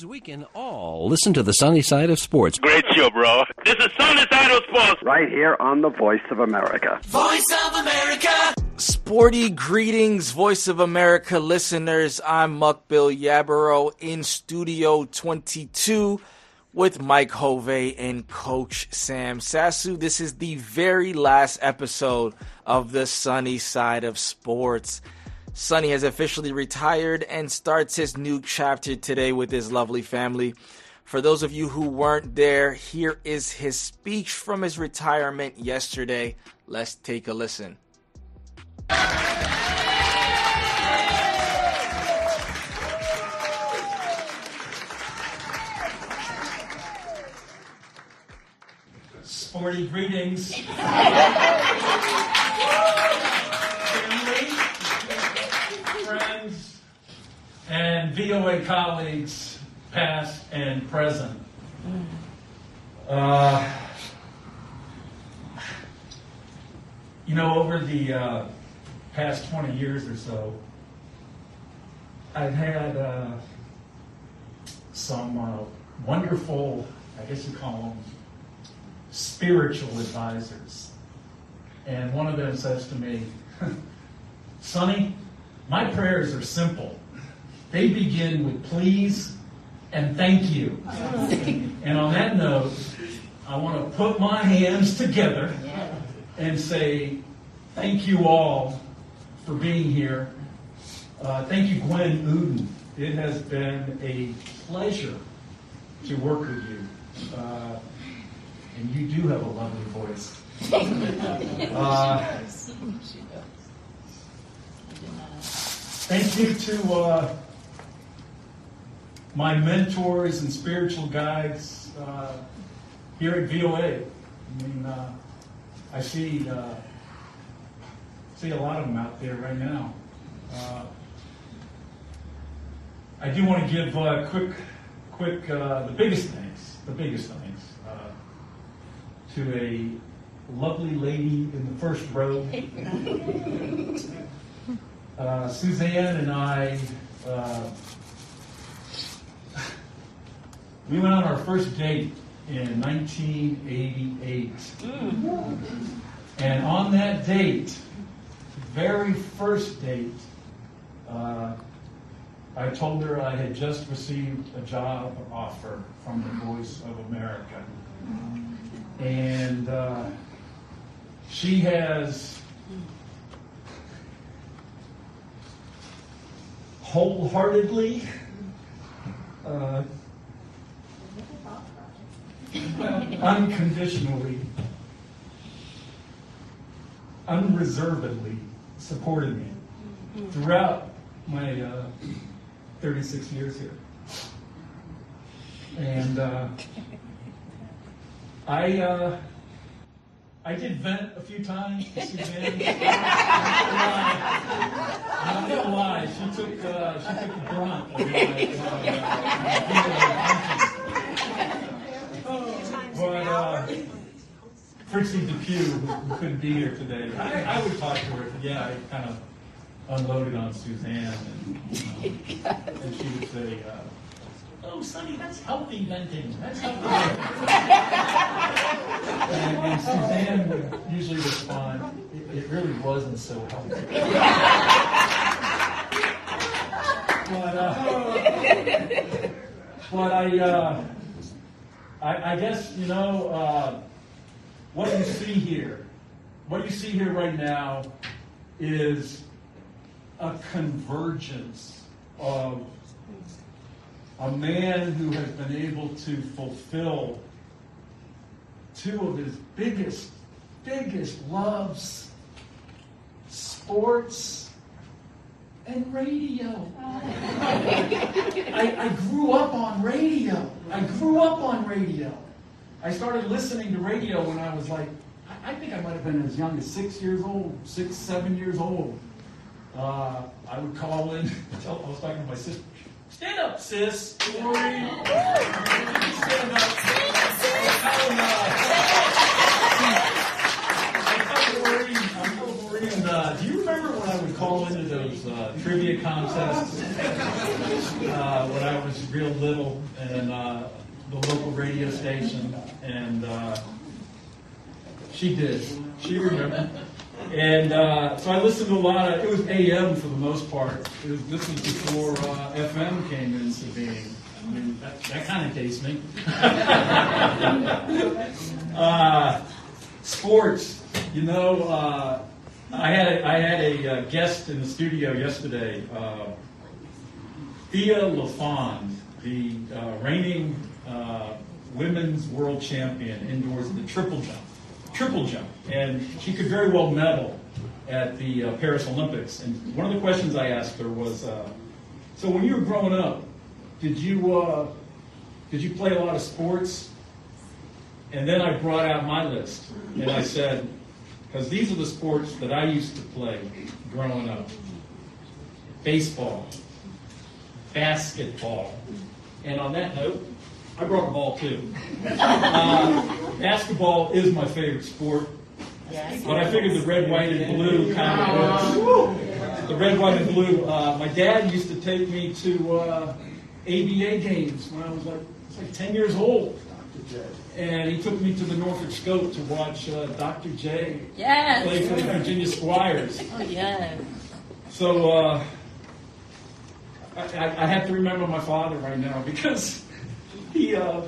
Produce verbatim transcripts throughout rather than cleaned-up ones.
means we can all listen to the sunny side of sports. Great show, bro. This is Sunny Side of Sports. Right here on the Voice of America. Voice of America. Sporty greetings, Voice of America listeners. I'm Mukbil Yabaro in Studio twenty-two with Mike Hovey and Coach Sam Sassu. This is the very last episode of the Sunny Side of Sports. Sonny has officially retired and starts his new chapter today with his lovely family. For those of you who weren't there, here is his speech from his retirement yesterday. Let's take a listen. Sporty greetings. Friends and V O A colleagues, past and present. Uh, you know, over the uh, past twenty years or so, I've had uh, some uh, wonderful, I guess you call them, spiritual advisors. And one of them says to me, Sonny, my prayers are simple. They begin with please and thank you. And on that note, I want to put my hands together and say thank you all for being here. Uh, thank you, Gwen Uden. It has been a pleasure to work with you. Uh, and you do have a lovely voice. Uh, Thank you to uh, my mentors and spiritual guides uh, here at V O A. I mean, uh, I see uh, see a lot of them out there right now. Uh, I do want to give uh, quick, quick uh, the biggest thanks, the biggest thanks uh, to a lovely lady in the first row. Uh, Suzanne and I, uh, we went on our first date in nineteen eighty-eight. Mm. And on that date, very first date, uh, I told her I had just received a job offer from the Voice of America. And uh, she has wholeheartedly, uh, unconditionally, unreservedly supported me throughout my uh, thirty-six years here. And uh, I uh, I did vent a few times to Suzanne. I'm not gonna lie, she took uh, she took the brunt of my, uh, but uh, Fritzy Depew, who couldn't be here today, I, I would talk to her. Yeah, I kind of unloaded on Suzanne, and, you know, and she would say, uh, "Oh, Sonny, that's healthy venting. That's healthy venting." and, and Suzanne would usually respond, "It, it really wasn't so healthy." but, uh, but I, uh, I, I guess you know uh, what you see here. What you see here right now is a convergence of a man who has been able to fulfill two of his biggest, biggest loves, sports and radio. I, I grew up on radio. I grew up on radio. I started listening to radio when I was like, I think I might have been as young as six years old, six, seven years old. Uh, I would call in, tell, I was talking to my sister, stand up, sis. Stand up. Uh, do you remember when I would call into those uh, trivia contests? Uh, uh, when I was real little, and uh, the local radio station, and uh, she did. She remembered. And uh, so I listened to a lot of, it was A M for the most part. It was, this was before uh, F M came into being. I mean, that, that kind of dates me. uh, sports, you know, uh, I had a, I had a uh, guest in the studio yesterday, uh, Thea LaFond, the uh, reigning uh, women's world champion indoors in the triple jump. Triple jump, and she could very well medal at the uh, Paris Olympics. And one of the questions I asked her was, uh, so when you were growing up, did you uh, did you play a lot of sports? And then I brought out my list, and I said, because these are the sports that I used to play growing up: baseball, basketball, and on that note, I brought a ball too. Uh, basketball is my favorite sport, but I figured the red, white, and blue kind of works. The red, white, and blue. Uh, my dad used to take me to uh, A B A games when I was like, like ten years old. And he took me to the Norfolk Scope to watch uh, Doctor J yes. play for the Virginia Squires. Oh, yeah. So uh, I, I have to remember my father right now because he uh,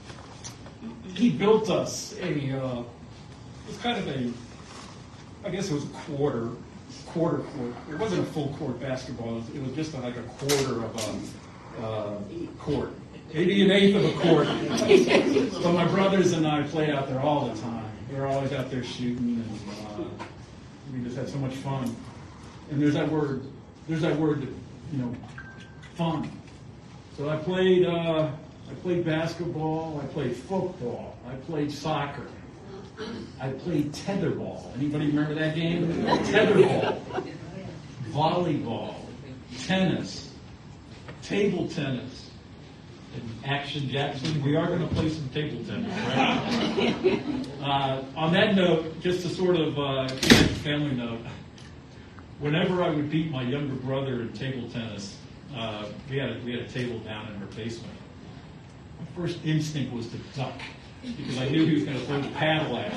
he built us a, uh, it was kind of a, I guess it was a quarter, quarter court. It wasn't a full court basketball. It was, it was just like a quarter of a uh, court. Maybe an eighth of a court. So my brothers and I played out there all the time. We were always out there shooting, and uh, we just had so much fun. And there's that word, there's that word, that, you know, fun. So I played, uh, I played basketball. I played football. I played soccer. I played tetherball. Anybody remember that game? Tetherball, volleyball, tennis, table tennis. Action Jackson, we are going to play some table tennis, right? uh, on that note, just to sort of uh, keep a family note, whenever I would beat my younger brother in table tennis, uh, we had a, we had a table down in our basement. My first instinct was to duck because I knew he was going to throw the paddle at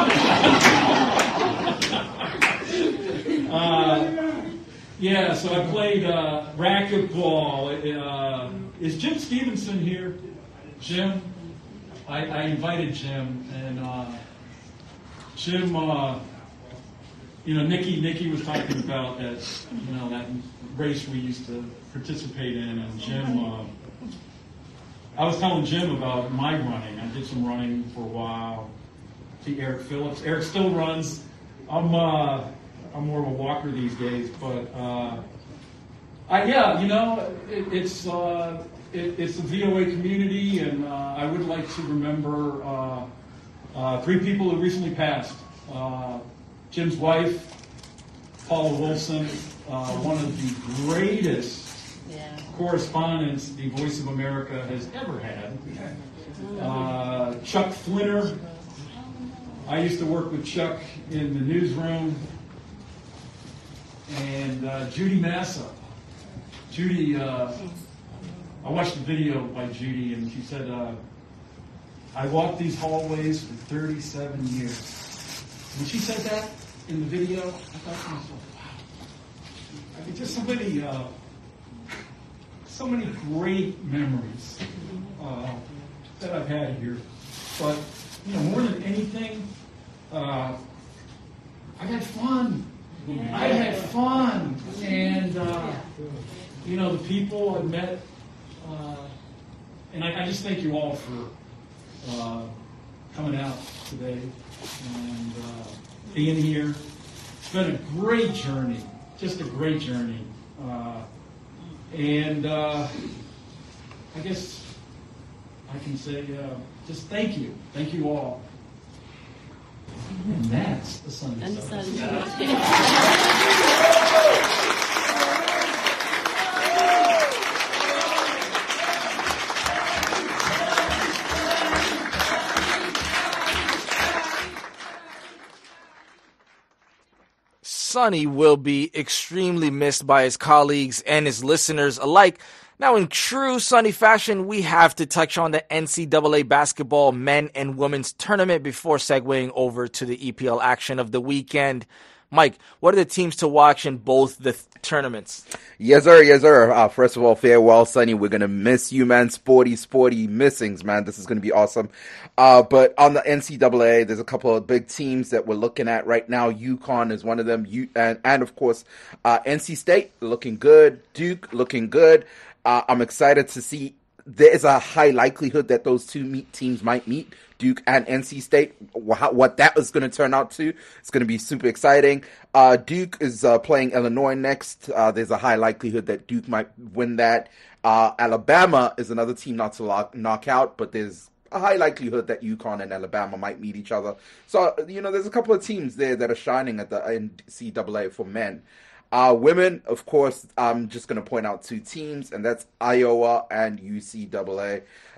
me. uh, yeah, so I played uh, racquetball. Uh, Is Jim Stevenson here? Jim? I, I invited Jim, and uh, Jim, uh, you know, Nikki, Nikki was talking about that, you know, that race we used to participate in, and Jim, uh, I was telling Jim about my running. I did some running for a while. See Eric Phillips. Eric still runs. I'm, uh, I'm more of a walker these days, but uh, I, yeah, you know, it, it's uh, it, it's the V O A community, and uh, I would like to remember uh, uh, three people who recently passed. Uh, Jim's wife, Paula Wilson, uh, one of the greatest yeah. correspondents the Voice of America has ever had. Uh, Chuck Flinner. I used to work with Chuck in the newsroom. And uh, Judy Massa. Judy, uh, I watched the video by Judy, and she said, uh, I walked these hallways for thirty-seven years. When she said that in the video, I thought to myself, wow. I mean, just so many, uh, so many great memories uh, that I've had here. But, you know, more than anything, uh, I had fun. I had fun, and uh, you know, the people I met, uh, and I, I just thank you all for uh, coming out today and uh, being here. It's been a great journey, just a great journey, uh, and uh, I guess I can say uh, just thank you, thank you all. And that's the Sunday Side. Sonny will be extremely missed by his colleagues and his listeners alike. Now, in true Sunny fashion, we have to touch on the N C double A basketball men and women's tournament before segueing over to the E P L action of the weekend. Mike, what are the teams to watch in both the th- tournaments? Yes, sir. Yes, sir. Uh, first of all, farewell, Sonny. We're going to miss you, man. Sporty, sporty missings, man. This is going to be awesome. Uh, but on the N C double A, there's a couple of big teams that we're looking at right now. UConn is one of them. U- and, and, of course, uh, N C State looking good. Duke looking good. Uh, I'm excited to see. There is a high likelihood that those two meet teams might meet, Duke and N C State. What that is going to turn out to, it's going to be super exciting. Uh, Duke is uh, playing Illinois next. Uh, there's a high likelihood that Duke might win that. Uh, Alabama is another team not to lock, knock out, but there's a high likelihood that UConn and Alabama might meet each other. So, you know, there's a couple of teams there that are shining at the N C double A for men. Uh, women, of course, I'm just going to point out two teams, and that's Iowa and U C double A.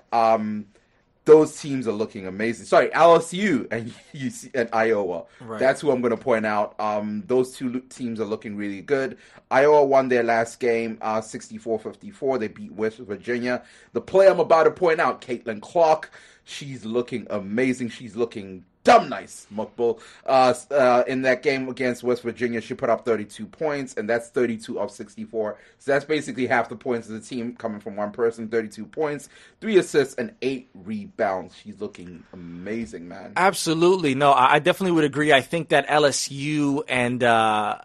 Um, those teams are looking amazing. Sorry, L S U and U C and Iowa. Right. That's who I'm going to point out. Um, those two teams are looking really good. Iowa won their last game, uh, sixty-four fifty-four. They beat West Virginia. The player I'm about to point out, Caitlin Clark, she's looking amazing. She's looking dumb nice, Mukbul. Uh, uh, in that game against West Virginia, she put up thirty-two points, and that's thirty-two of sixty-four. So that's basically half the points of the team coming from one person, thirty-two points, three assists, and eight rebounds. She's looking amazing, man. Absolutely. No, I definitely would agree. I think that L S U and uh,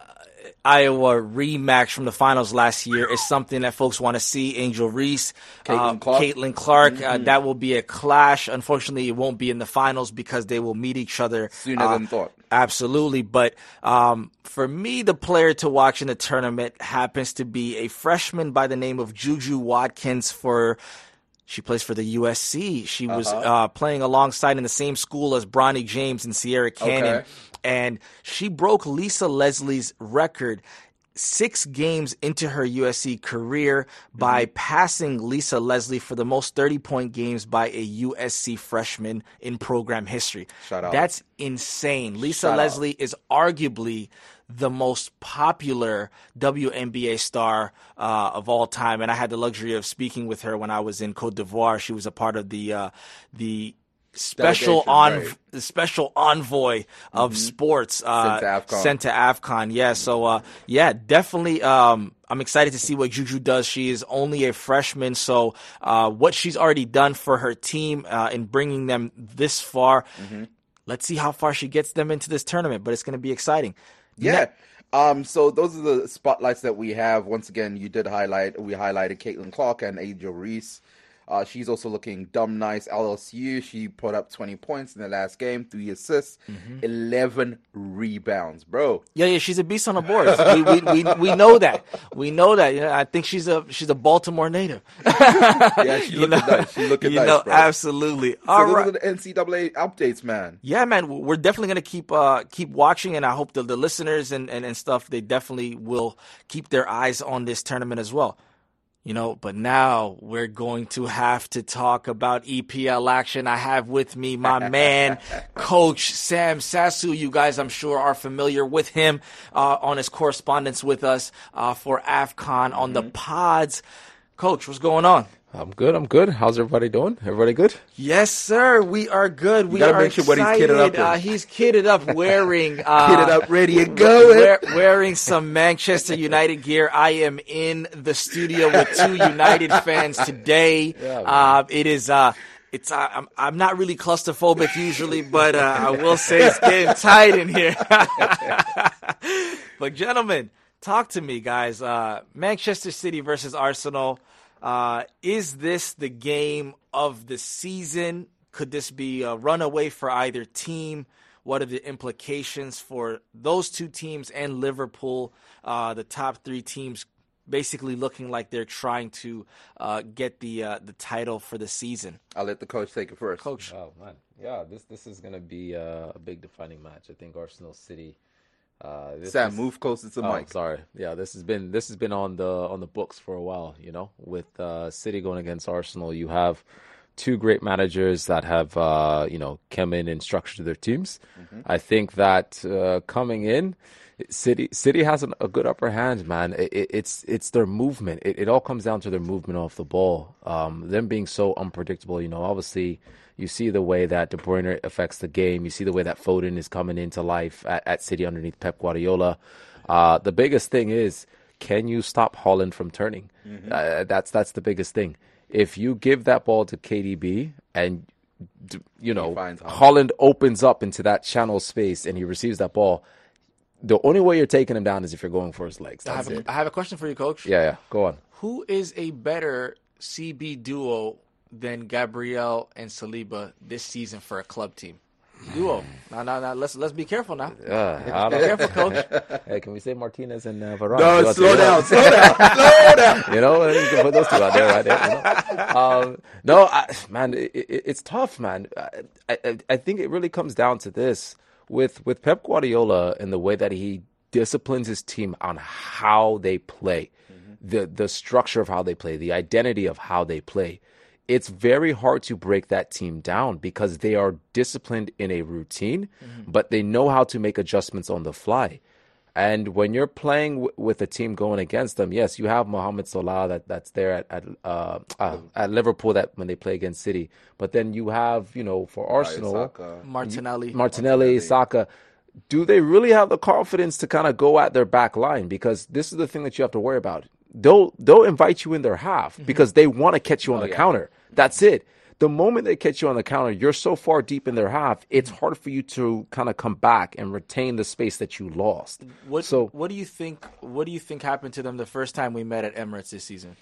Iowa rematch from the finals last year is something that folks want to see. Angel Reese, Caitlin uh, Clark, Caitlin Clark mm-hmm. uh, that will be a clash. Unfortunately, it won't be in the finals because they will meet each other sooner uh, than thought. Absolutely. But um, for me, the player to watch in the tournament happens to be a freshman by the name of Juju Watkins for She plays for the U S C. She was uh-huh. uh, playing alongside in the same school as Bronny James and Sierra Cannon. Okay. And she broke Lisa Leslie's record six games into her U S C career by mm-hmm. passing Lisa Leslie for the most thirty-point games by a U S C freshman in program history. Shout out. That's insane. Lisa Shout Leslie out. is arguably the most popular W N B A star uh, of all time, and I had the luxury of speaking with her when I was in Cote d'Ivoire. She was a part of the uh, the special on right. the special envoy of mm-hmm. sports uh, sent to AFCON. Sent to AFCON. Yeah, so uh, yeah, definitely. Um, I'm excited to see what Juju does. She is only a freshman, so uh, what she's already done for her team uh, in bringing them this far. Mm-hmm. Let's see how far she gets them into this tournament, but it's going to be exciting. Yeah. Um, so those are the spotlights that we have. Once again, you did highlight, we highlighted Caitlin Clark and Angel Reese. Uh, she's also looking dumb nice. L S U, she put up twenty points in the last game, three assists, mm-hmm. eleven rebounds, bro. Yeah, yeah, she's a beast on the boards. we, we we we know that. We know that. You know, I think she's a she's a Baltimore native. Yeah, she looking nice. She looking you nice, know, bro. Absolutely. So All those right. are the N C double A updates, man. Yeah, man, we're definitely gonna keep uh keep watching, and I hope that the listeners and, and and stuff, they definitely will keep their eyes on this tournament as well. You know, but now we're going to have to talk about E P L action. I have with me my man, Coach Sam Sasu. You guys, I'm sure, are familiar with him uh, on his correspondence with us uh, for AFCON mm-hmm. on the pods. Coach, what's going on? I'm good. I'm good. How's everybody doing? Everybody good? Yes, sir. We are good. We gotta are make sure what excited. he's kitted up in. Uh, he's kitted up, wearing uh, kitted up, ready to go. Wear, wearing some Manchester United gear. I am in the studio with two United fans today. Yeah, uh, it is. Uh, it's. Uh, I'm. I'm not really claustrophobic usually, but uh, I will say it's getting tight in here. But gentlemen, talk to me, guys. Uh, Manchester City versus Arsenal. Uh, is this the game of the season? Could this be a runaway for either team? What are the implications for those two teams and Liverpool, uh, the top three teams, basically looking like they're trying to uh, get the uh, the title for the season? I'll let the coach take it first. Coach. Oh, man. Yeah, this this is going to be uh, a big defining match. I think Arsenal City. Uh, this Sam, is, move closer to oh, Mike. Sorry, yeah, this has been this has been on the on the books for a while. You know, with uh, City going against Arsenal, you have two great managers that have, uh, you know, come in and structured their teams. Mm-hmm. I think that uh, coming in, City City has an, a good upper hand, man. It, it, it's it's their movement. It, it all comes down to their movement off the ball. Um, them being so unpredictable. You know, obviously, you see the way that De Bruyne affects the game. You see the way that Foden is coming into life at, at City underneath Pep Guardiola. Uh, the biggest thing is, can you stop Haaland from turning? Mm-hmm. Uh, that's that's the biggest thing. If you give that ball to K D B and, you know, Haaland opens up into that channel space and he receives that ball, the only way you're taking him down is if you're going for his legs. I That's have, it. a, I have a question for you, Coach. Yeah, yeah. Go on. Who is a better C B duo than Gabriel and Saliba this season for a club team? Duo. Now, now, now, let's let's be careful now. Uh, be careful, Coach. Hey, can we say Martinez and uh, Varane? No, slow down, slow down, slow down. You know, you can put those two out there, right there. You know? um, no, I, man, it, it, it's tough, man. I, I, I think it really comes down to this. With with Pep Guardiola and the way that he disciplines his team on how they play, mm-hmm. the the structure of how they play, the identity of how they play, it's very hard to break that team down because they are disciplined in a routine, mm-hmm. but they know how to make adjustments on the fly. And when you're playing w- with a team going against them, yes, you have Mohamed Salah that, that's there at at, uh, uh, at Liverpool that when they play against City. But then you have, you know, for Arsenal, Martinelli, Martinelli, Saka. Do they really have the confidence to kind of go at their back line? Because this is the thing that you have to worry about. They'll they'll invite you in their half mm-hmm. because they want to catch you on oh, the yeah. counter. That's it. The moment they catch you on the counter, you're so far deep in their half, it's hard for you to kind of come back and retain the space that you lost. What, so, what do you think? What do you think happened to them the first time we met at Emirates this season?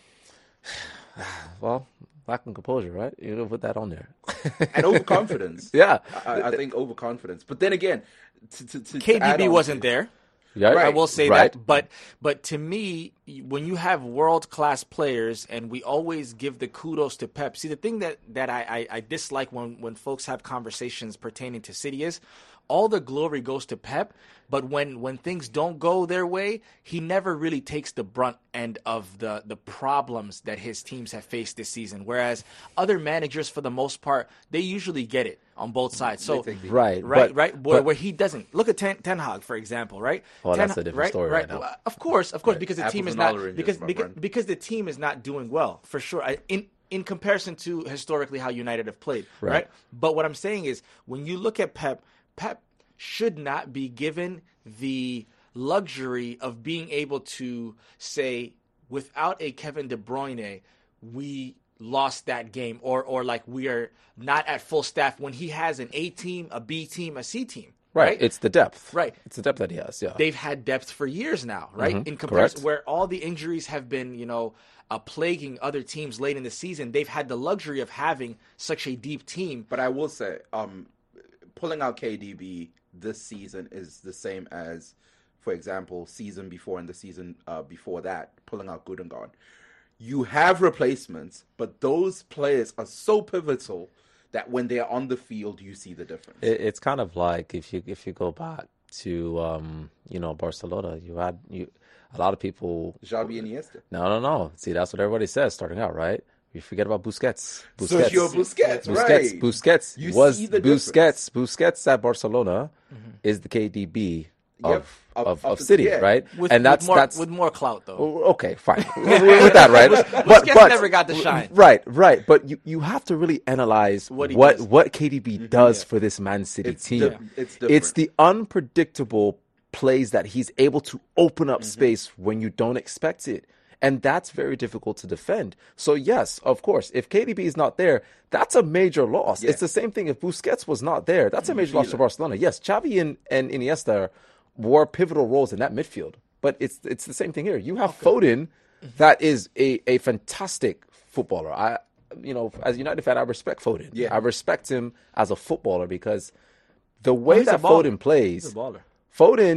Well, lack of composure, right? You know, put that on there. And overconfidence. Yeah, I, I think overconfidence. But then again, to, to, to K D B to wasn't there. Yeah, right. I will say right. that, but but to me, when you have world class players, and we always give the kudos to Pep. See, the thing that that I, I, I dislike when when folks have conversations pertaining to City is all the glory goes to Pep, but when when things don't go their way, he never really takes the brunt end of the the problems that his teams have faced this season. Whereas other managers, for the most part, they usually get it on both sides. So right, right, but, right, where, but, where he doesn't. Look at Ten, Ten Hag, for example, right? Well, Ten, that's a different right, story right, right now. Of course, of course, right. because the Apples team is and not oranges, because my because, friend. because the team is not doing well for sure. I, in in comparison to historically how United have played, right. right? But what I'm saying is, when you look at Pep, Pep should not be given the luxury of being able to say, without a Kevin De Bruyne, we lost that game, or or like we are not at full staff, when he has an A team, a B team, a C team. Right. right, it's the depth. Right, it's the depth that he has. Yeah, they've had depth for years now, right? Mm-hmm. In comparison, Correct. where all the injuries have been, you know, uh, plaguing other teams late in the season, they've had the luxury of having such a deep team. But I will say, um, pulling out K D B this season is the same as, for example, season before and the season uh, before that, pulling out Gundogan. You have replacements, but those players are so pivotal that when they are on the field, you see the difference. It, it's kind of like if you if you go back to um, you know Barcelona, you had you a lot of people. Xavi and Iniesta. No, no, no. See, that's what everybody says starting out, right? You forget about Busquets. Busquets. Sergio Busquets, Busquets, right? Busquets You was see the Busquets. difference. Busquets at Barcelona mm-hmm. is the K D B of Yep, of, of- of, of the- City, yeah. right? With, and that's with more, that's with more clout, though. Oh, okay, fine. with, with that, right? but Busquets but never got the shine. Right, right. But you, you have to really analyze What what he what, does. K D B does Yeah. for this Man City It's team. di- it's different. It's the unpredictable plays that he's able to open up Mm-hmm. space when you don't expect it. And that's very difficult to defend. So, yes, of course, if K D B is not there, that's a major loss. Yeah. It's the same thing if Busquets was not there. That's a major loss feel to it. Barcelona. Yes, Xavi and, and Iniesta wore pivotal roles in that midfield. But it's it's the same thing here. You have Foden that is a, a fantastic footballer. I you know, as a United fan, I respect Foden. Yeah. I respect him as a footballer because the way he's a that baller. Foden plays, He's a baller. Foden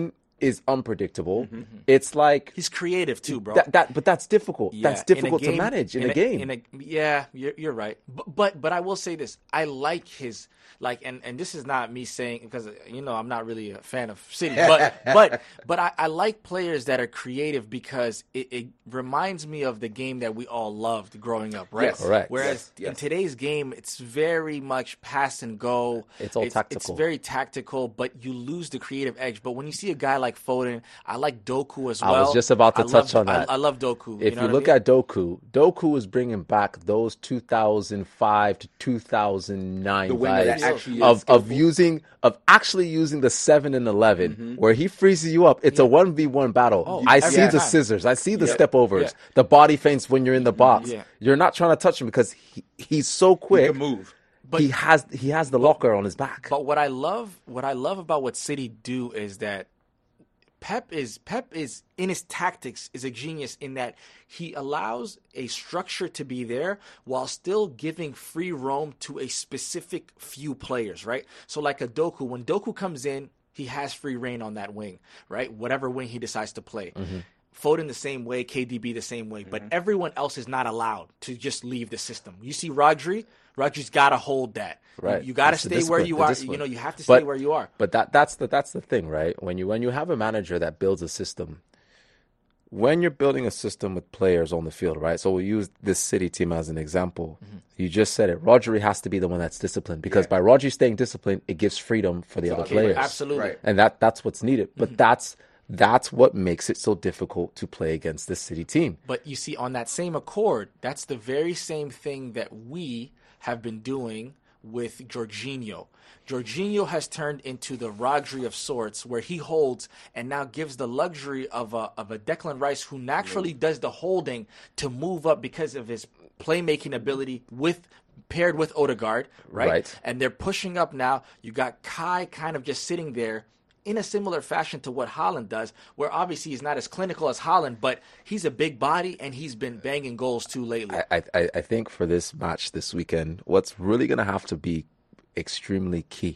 is unpredictable. Mm-hmm. It's like he's creative too, bro. That, that but that's difficult. Yeah, that's difficult game, to manage in, in a, a game. In a, yeah, you're, you're right. But, but but I will say this: I like his like, and, and this is not me saying because you know I'm not really a fan of City, but but but I, I like players that are creative because it, it reminds me of the game that we all loved growing up, right? Yes. Correct. Whereas yes, yes. in today's game, it's very much pass and go. It's all it's, tactical. It's very tactical, but you lose the creative edge. But when you see a guy like Foden, I like Doku as well. I was just about to I touch love, on that. I, I love Doku. If you, know you what look I mean? at Doku, Doku is bringing back those two thousand five to two thousand nine The winger that vibes actually is of, of skillful. using of actually using the seven and eleven, Mm-hmm. where he freezes you up. It's a one v one battle. Oh, I every see the time. scissors. I see the Yeah. step overs, Yeah. the body feints when you're in the box. Yeah. You're not trying to touch him because he, he's so He quick. can move. But- he has he has the locker on his back. But what I love, what I love about what City do is that Pep is Pep is in his tactics is a genius in that he allows a structure to be there while still giving free roam to a specific few players, right? So like a Doku, when Doku comes in, he has free reign on that wing, right? Whatever wing he decides to play. Mm-hmm. Foden the same way, K D B the same way, but everyone else is not allowed to just leave the system. You see Rodri, Rodri's got to hold that. Right. You, you got to It's the stay where discipline, you the are. discipline. You know, you have to stay But- where you are. But that that's the that's the thing, right? When you when you have a manager that builds a system, when you're building a system with players on the field, right? So we'll use this City team as an example. Mm-hmm. You just said it. Rodri has to be the one that's disciplined because by Rodri staying disciplined, it gives freedom for the other okay, players. Absolutely. Right. And that that's what's needed. But Mm-hmm. that's that's what makes it so difficult to play against this City team. But you see, on that same accord, that's the very same thing that we have been doing with Jorginho. Jorginho has turned into the Rodri of sorts, where he holds and now gives the luxury of a of a Declan Rice who naturally does the holding to move up because of his playmaking ability with paired with Odegaard, right? Right. And they're pushing up now. You got Kai kind of just sitting there in a similar fashion to what Haaland does, where obviously he's not as clinical as Haaland, but he's a big body and he's been banging goals too lately. I, I, I think for this match this weekend, what's really going to have to be extremely key,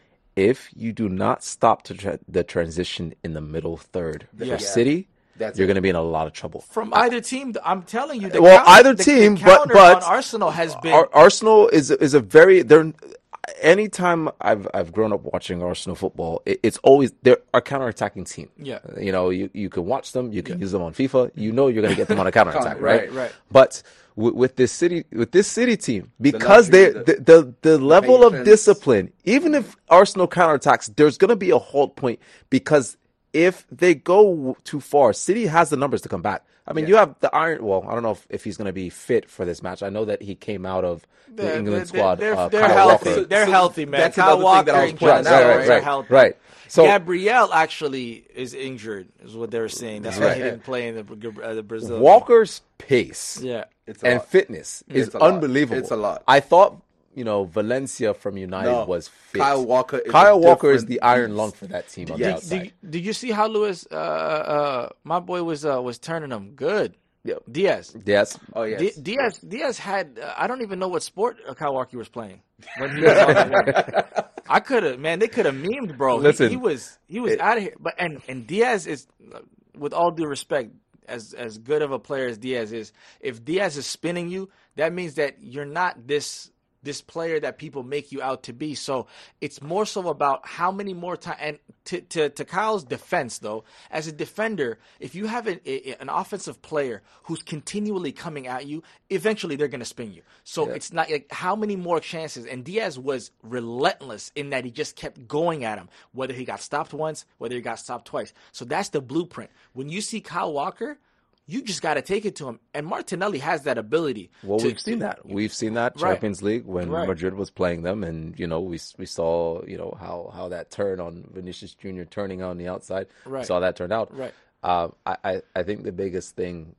if you do not stop to tra- the transition in the middle third for Yeah. City, That's you're it. going to be in a lot of trouble. From either team, I'm telling you, the Well, counter, either the- team, the but- counter but- on Arsenal has been Ar- Arsenal is is a very they're. Anytime I've I've grown up watching Arsenal football, it, it's always they're a counterattacking team. Yeah. you know, you, you can watch them, you can use them on FIFA. You know, you're going to get them on a counterattack, right? Right, right. But with, with this city, with this City team, because they luxury, the the, the, level of patience. discipline, even if Arsenal counterattacks, there's going to be a halt point because if they go too far, City has the numbers to come back. I mean, you have the Iron. Well, I don't know if, if he's going to be fit for this match. I know that he came out of the They're- England they're- squad. They're, uh, they're Kyle healthy. Walker. They're So healthy, man. that's Kyle another thing Walker that I was and pointing Cancelo out, are right, healthy. right. So Gabriel actually is injured, is what they're saying. That's why Right. he didn't play in the, uh, the Brazil. Walker's pace, Yeah. It's a and lot. fitness is It's a lot. unbelievable. It's a lot. I thought, you know, Valencia from United No. was fit. Kyle Walker is Kyle a Walker is different the iron beast. lung for that team on Yes. the Did, outside. you, did you see how Lewis, uh, uh, my boy, was uh, was turning him good? Yeah. Diaz. Yes. Oh yes. D- Diaz Diaz had uh, I don't even know what sport uh, Kyle Walker was playing when he was on the wing. I could have man they could have memed, bro. He- Listen, he, was he was out of here. But and and Diaz is, uh, with all due respect, as as good of a player as Diaz is, if Diaz is spinning you, that means that you're not this this player that people make you out to be. So it's more so about how many more times. And to, to to Kyle's defense, though, as a defender, if you have an, a, an offensive player who's continually coming at you, eventually they're going to spin you. So it's not like how many more chances. And Diaz was relentless in that he just kept going at him, whether he got stopped once, whether he got stopped twice. So that's the blueprint. When you see Kyle Walker, you just got to take it to him. And Martinelli has that ability. Well, to- we've seen that. We've seen that Right. Champions League when Right. Madrid was playing them, and you know we we saw you know how, how that turn on Vinicius Junior turning on the outside. Right. Saw that turn out. Right. Um, I, I I think the biggest thing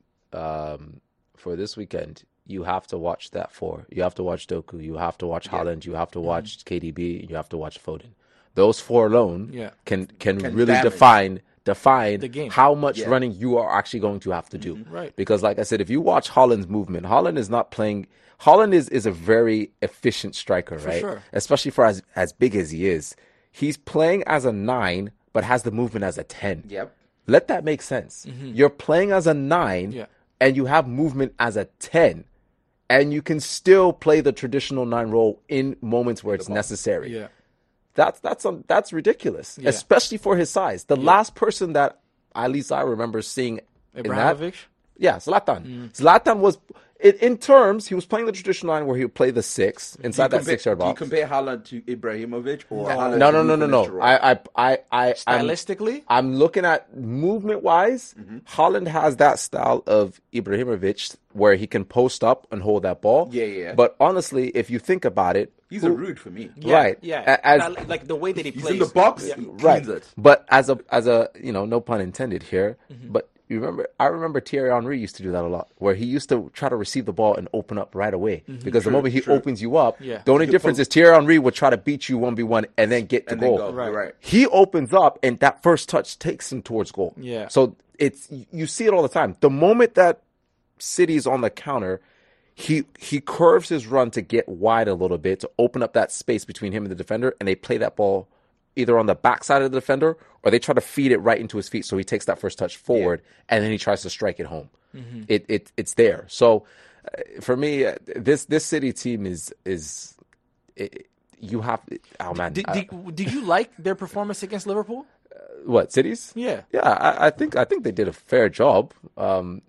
um, for this weekend, you have to watch that four. You have to watch Doku. You have to watch Haaland. You have to watch K D B. You have to watch Foden. Those four alone Yeah. can can, Can really damage. define define The game. how much Yeah. running you are actually going to have to do. Right. Because like I said, if you watch Holland's movement, Holland is not playing Holland is, is a very efficient striker, right? sure. Especially for as as big as he is. He's playing as a nine, but has the movement as a ten. Yep. Let that make sense. Mm-hmm. You're playing as a nine, yeah. and you have movement as a ten, and you can still play the traditional nine role in moments where it's necessary. Yeah. That's that's um, that's ridiculous, yeah. especially for his size. The yeah. last person that at least I remember seeing Ibrahimovic? in that, yeah, Zlatan. Mm. Zlatan was in, in terms he was playing the traditional line where he would play the six inside that compare, six yard box. Do you compare Haaland to Ibrahimovic or No. Haaland No, to no, no, no, no. Luka Modric? I, I, I, I, Stylistically, I'm, I'm looking at movement wise. Mm-hmm. Haaland has that style of Ibrahimovic where he can post up and hold that ball. Yeah, yeah. But honestly, if you think about it, He's who, a rude for me. yeah, right? Yeah, As, Uh, like the way that he He's plays in the box. Yeah. He right. cleans it. But as a as a you know, no pun intended here. Mm-hmm. But you remember, I remember Thierry Henry used to do that a lot, where he used to try to receive the ball and open up right away. Mm-hmm. Because True, the moment he true. opens you up, Yeah. the only You difference post- is Thierry Henry would try to beat you one v one and then get to And then goal. go. Right. You're right. He opens up and that first touch takes him towards goal. Yeah. So it's you see it all the time. The moment that City's on the counter, he he curves his run to get wide a little bit to open up that space between him and the defender, and they play that ball either on the backside of the defender or they try to feed it right into his feet so he takes that first touch forward and then he tries to strike it home. Mm-hmm. It it it's there. So uh, for me, uh, this this City team is is it, you have oh man. Did, uh, did, did you like their performance against Liverpool? What, Cities? Yeah. Yeah, I, I think I think they did a fair job. Um,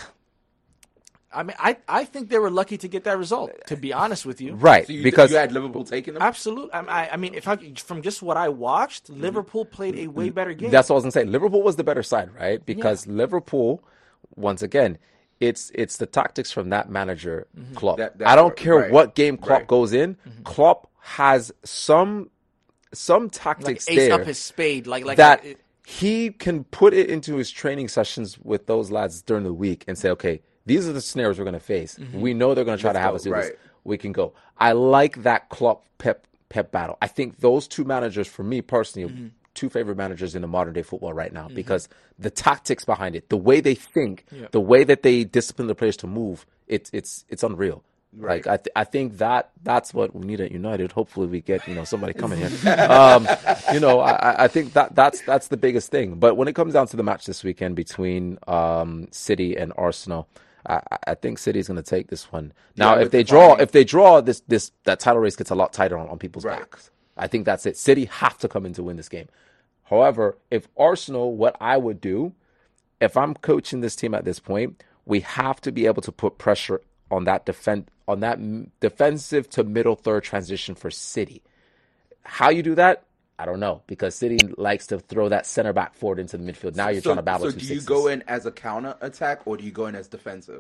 I mean, I, I think they were lucky to get that result, to be honest with you. right, So you, because you had Liverpool taking them? Absolutely. I, I mean, if I from just what I watched, Liverpool played a way better game. that's what I was gonna say. Liverpool was the better side, right? Because Liverpool, once again, it's it's the tactics from that manager, Klopp. That- that I don't part, care right, what game Klopp right. goes in. Klopp has some some like tactics ace there up his spade, like like that uh, he can put it into his training sessions with those lads during the week and say, okay, these are the scenarios we're going to face. Mm-hmm. We know they're going to try Let's to have go, us do right. this. We can go. I like that Klopp Pep Pep battle. I think those two managers, for me personally, Mm-hmm. are two favorite managers in the modern day football right now because the tactics behind it, the way they think, Yeah. the way that they discipline the players to move, it's it's it's unreal. Right. Like I, th- I think that that's what we need at United. Hopefully, we get you know somebody coming here. Um, you know, I, I think that that's that's the biggest thing. But when it comes down to the match this weekend between um, City and Arsenal, I, I think City is going to take this one. Now, Yeah, if with they the draw, timing. if they draw, this this that title race gets a lot tighter on, on people's Right. backs. I think that's it. City have to come in to win this game. However, if Arsenal, what I would do, if I'm coaching this team at this point, we have to be able to put pressure on that defend on that m- defensive to middle third transition for City. How you do that, I don't know, because City likes to throw that center back forward into the midfield. Now you're so, trying to battle so two do you sixes. go in as a counter attack or do you go in as defensive?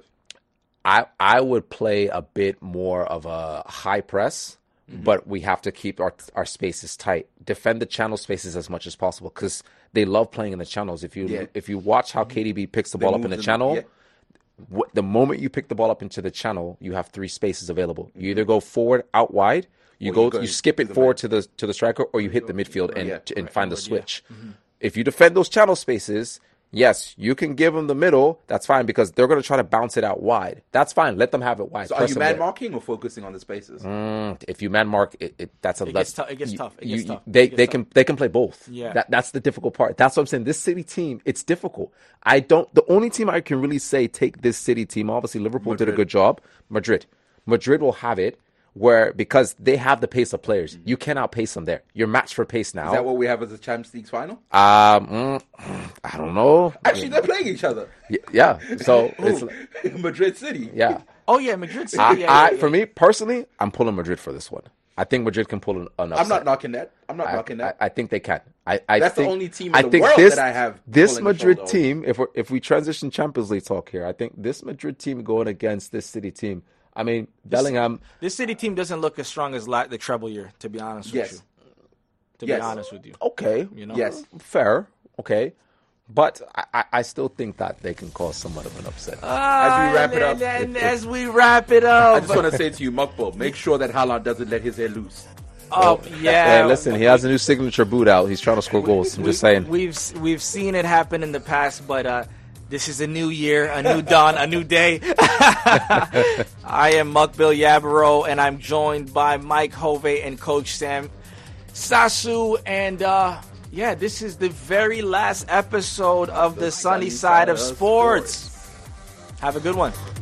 I I would play a bit more of a high press, Mm-hmm. but we have to keep our our spaces tight. Defend the channel spaces as much as possible because they love playing in the channels. If you Yeah. if you watch how K D B picks the They ball up move in the them, channel, yeah. wh- the moment you pick the ball up into the channel, you have three spaces available. You either go forward, out wide, you Or go, you go you to skip it the forward man. to the to the striker, or you hit the midfield and Yeah, and right, find the forward, yeah. switch. If you defend those channel spaces, yes, you can give them the middle. That's fine because they're going to try to bounce it out wide. That's fine. Let them have it wide. So are Press you them man there. marking or focusing on the spaces? Mm, if you man mark, it, it that's a It that's, gets tou- it gets you- tough. It you- gets you- tough. They It gets they tough. can they can play both. Yeah. that that's the difficult part. That's what I'm saying. This City team, it's difficult. I don't. The only team I can really say take this City team. Obviously, Liverpool did a Madrid. good job. Madrid, Madrid will have it where because they have the pace of players. You cannot pace them there. You're matched for pace now. Is that what we have as a Champions League final? um, mm, I don't know. Actually, they're playing each other. Y- yeah. So it's Ooh, Madrid City. yeah. Oh yeah, Madrid City. I, yeah, I yeah, yeah. for me personally, I'm pulling Madrid for this one. I think Madrid can pull an, an upset. I'm not knocking that. I'm not I, knocking I, that. I think they can. I, I That's the think, only team in I the think world this, that I have This pulling the Madrid shoulder team, if we if we transition Champions League talk here, I think this Madrid team going against this City team. I mean, Bellingham. This City team doesn't look as strong as la- the treble year, to be honest Yes. with you. To Yes. be honest with you. Okay, You know? Yes. fair. Okay, but I, I, I still think that they can cause somewhat of an upset. As we wrap it up- and, and as we wrap it up, I just want to say to you, Mukbo, make sure that Haaland doesn't let his hair loose. oh yeah. Hey, listen, he has a new signature boot out. He's trying to score goals. I'm just saying. We've we've seen it happen in the past, but uh, this is a new year, a new dawn, a new day. I am Mukbil Yabaro, and I'm joined by Mike Hovey and Coach Sam Sasu, and uh, Yeah, this is the very last episode of the Sunny Side of Sports. Have a good one.